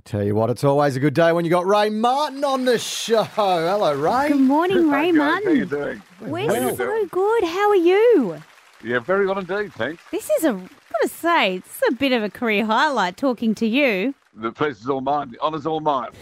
Tell you what, it's always a good day when you got Ray Martin on the show. Hello, Ray. Good morning, Ray Hey, guys, Martin. how you doing? We're so good. How are you? Yeah, very well indeed, thanks. This is I've got to say, it's a bit of a career highlight talking to you. The pleasure's all mine. The honour's all mine.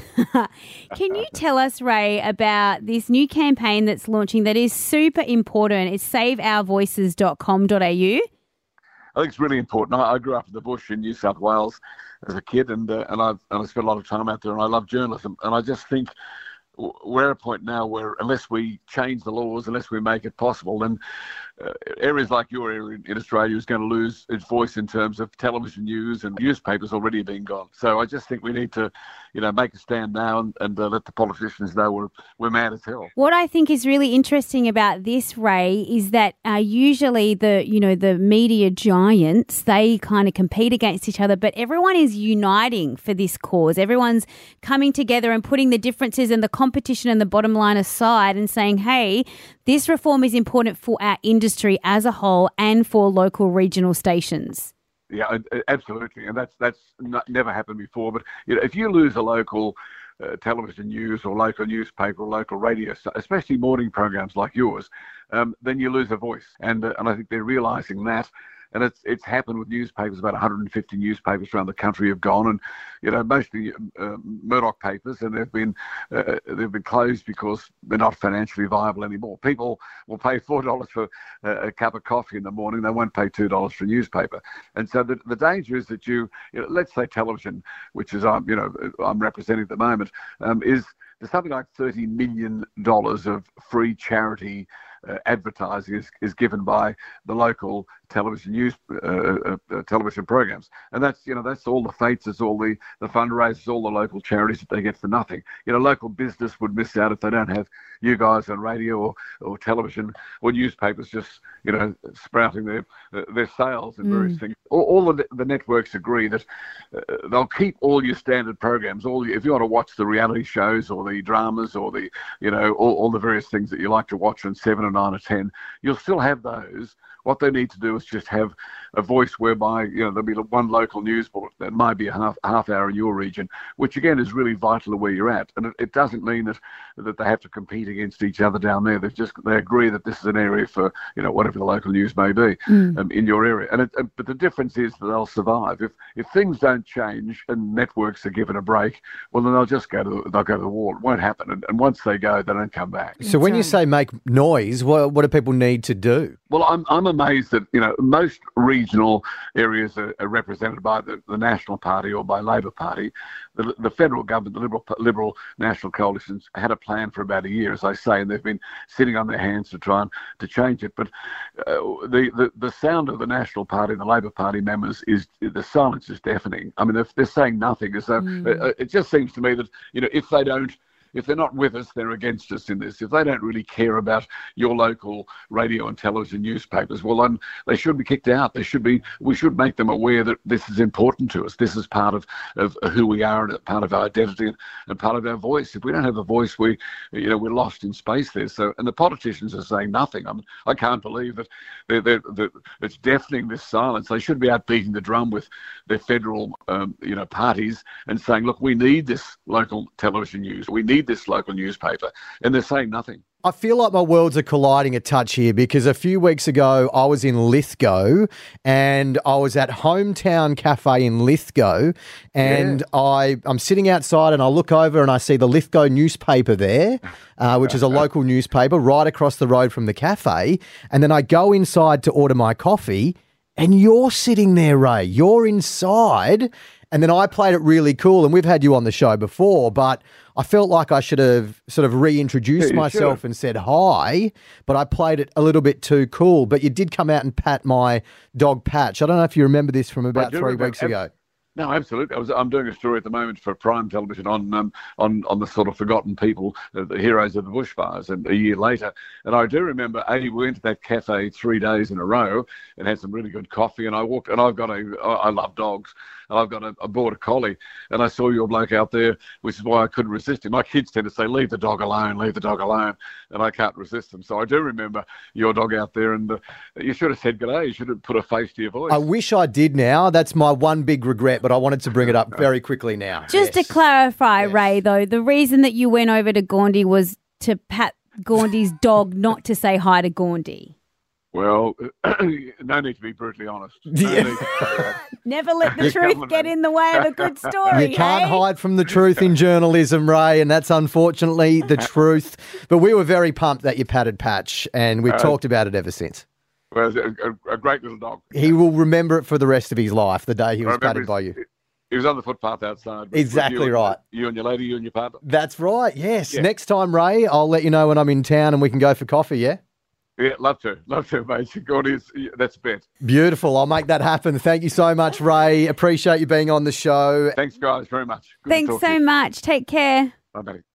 Can you tell us, Ray, about this new campaign that's launching that is super important? It's saveourvoices.com.au. I think it's really important. I grew up in the bush in New South Wales as a kid, and I spent a lot of time out there, and I love journalism. And I just think we're at a point now where unless we change the laws, unless we make it possible, then areas like your area in Australia is going to lose its voice in terms of television news, and newspapers already being gone. So I just think we need to, make a stand now and let the politicians know we're mad as hell. What I think is really interesting about this, Ray, is that usually the media giants, they kind of compete against each other, but everyone is uniting for this cause. Everyone's coming together and putting the differences and the competition and the bottom line aside and saying, hey, this reform is important for our industry as a whole and for local regional stations. Yeah, absolutely, and that's never happened before. But if you lose a local television news or local newspaper or local radio, especially morning programs like yours, then you lose a voice, and I think they're realising that. And it's happened with newspapers. About 150 newspapers around the country have gone, and mostly Murdoch papers, and they've been closed because they're not financially viable anymore. People will pay $4 for a cup of coffee in the morning; they won't pay $2 for a newspaper. And so the danger is that let's say television, which is I'm representing at the moment, is there's something like $30 million of free charity advertising is given by the local television news television programs, and that's all the fates, it's all the fundraisers, all the local charities that they get for nothing. Local business would miss out if they don't have you guys on radio or television or newspapers just sprouting their sales and various things. All the networks agree that they'll keep all your standard programs. If you want to watch the reality shows or the dramas or the all the various things that you like to watch on 7 or 9 or 10, you'll still have those. What they need to do is just have a voice whereby there'll be one local news bulletin that might be a half hour in your region, which again is really vital to where you're at. And it doesn't mean that they have to compete against each other down there. They agree that this is an area for whatever the local news may be in your area. But the difference is that they'll survive if things don't change and networks are given a break. Well, then they'll go to the wall. It won't happen. And once they go, they don't come back. So when you say make noise, what do people need to do? Well, I'm amazed that most regional areas are represented by the National Party or by Labor Party. The federal government, the Liberal National Coalition's had a plan for about a year, as I say, and they've been sitting on their hands to try to change it. But the sound of the National Party and the Labor Party members the silence is deafening. I mean, they're saying nothing. So it just seems to me that if they're not with us, they're against us in this. If they don't really care about your local radio and television newspapers, well, then they should be kicked out. We should make them aware that this is important to us. This is part of who we are and part of our identity and part of our voice. If we don't have a voice, we're lost in space there. So, and the politicians are saying nothing. I mean, I can't believe that it's deafening, this silence. They should be out beating the drum with their federal, parties and saying, look, we need this local television news. We need this local newspaper, and they're saying nothing. I feel like my worlds are colliding a touch here because a few weeks ago I was in Lithgow and I was at Hometown Cafe in Lithgow and I'm sitting outside and I look over and I see the Lithgow newspaper there, which is a local newspaper right across the road from the cafe, and then I go inside to order my coffee and you're sitting there, Ray. You're inside. And then I played it really cool, and we've had you on the show before, but I felt like I should have sort of reintroduced myself and said hi, but I played it a little bit too cool. But you did come out and pat my dog Patch. I don't know if you remember this from about 3 weeks ago. No, absolutely. I'm doing a story at the moment for Prime Television on the sort of forgotten people, the heroes of the bushfires, and a year later. And I do remember, we went to that cafe 3 days in a row and had some really good coffee. And I walked, and I love dogs. And I bought a collie, and I saw your bloke out there, which is why I couldn't resist him. My kids tend to say, leave the dog alone, and I can't resist them. So I do remember your dog out there, and you should have said g'day. You should have put a face to your voice. I wish I did now. That's my one big regret, but but I wanted to bring it up very quickly now. Just to clarify, Ray, though, the reason that you went over to Gaundy was to pat Gaundy's dog, not to say hi to Gaundy. Well, no need to be brutally honest. No need to say that. Never let the truth get in the way of a good story. You can't eh? hide from the truth in journalism, Ray, and that's unfortunately the truth. But we were very pumped that you patted Patch, and we've talked about it ever since. Well, a great little dog. He will remember it for the rest of his life, the day he was patted by you. He was on the footpath outside. Exactly right. You and your lady, you and your partner. That's right, yes. Yeah. Next time, Ray, I'll let you know when I'm in town and we can go for coffee, yeah? Yeah, love to, mate. That's a bet. Beautiful. I'll make that happen. Thank you so much, Ray. Appreciate you being on the show. Thanks, guys, very much. Good Thanks so much. Take care. Bye, buddy.